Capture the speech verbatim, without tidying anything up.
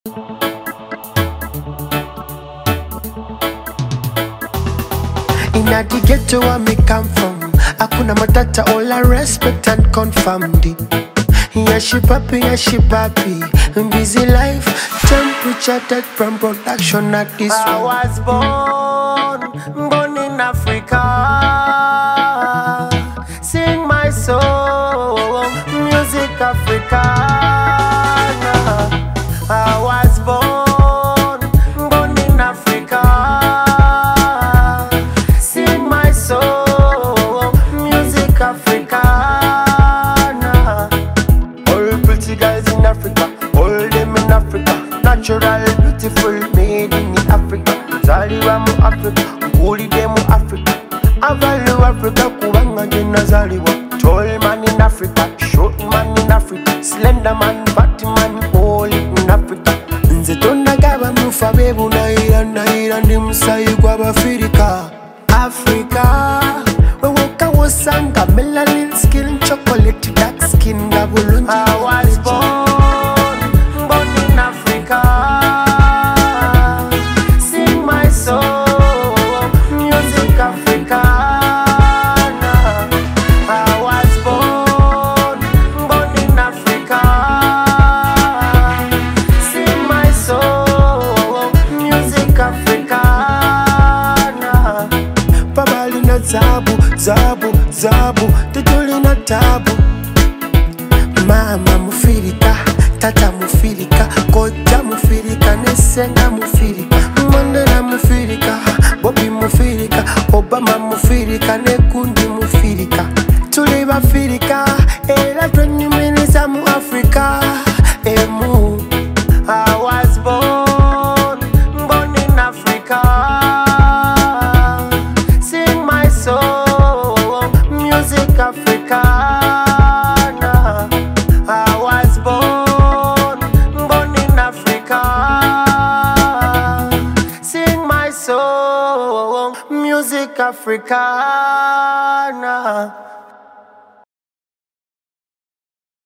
Inna the ghetto where me come from, hakuna matata, all I respect and confirmed it. Yeah, she papi, yeah, she papi. Busy life, temperature that from production at this I one. was born, born in Africa. Sing my soul, music Africana. I was born, born in Africa. Sing my soul, music Africana. All pretty girls in Africa, all them in Africa. Natural, beautiful, made in Africa. Zaliwa mu Africa, mpulide mu Africa. Avalu Africa, kubanga jena zaliwa. Tall man in Africa, short man in Africa. Slender man, fat man, all in Africa. Nze tonda gaba mufa bebu naira naira ndi musayi kwa Africa. Africa, we woka wosanga melanin skin, chocolate dark skin, gabulunji. I was born, born in Africa. Sing my soul, music Africana. I was born, born in Africa. Sing my soul, music Africana. Pabali na zabu, zabu, zabu, tutuli na tabu. Mama mufirika, tata mufirika, koja mufirika, nesenga mufirika, Mandela mufirika, Bobby mufirika, Obama mufirika, nekundi mufirika. Tuli bafirika, era twenyumiriza mu Africa, emu. I was born, born in Africa. Sing my soul, music Africana. I was born, born in Africa. Sing my soul, music Africana.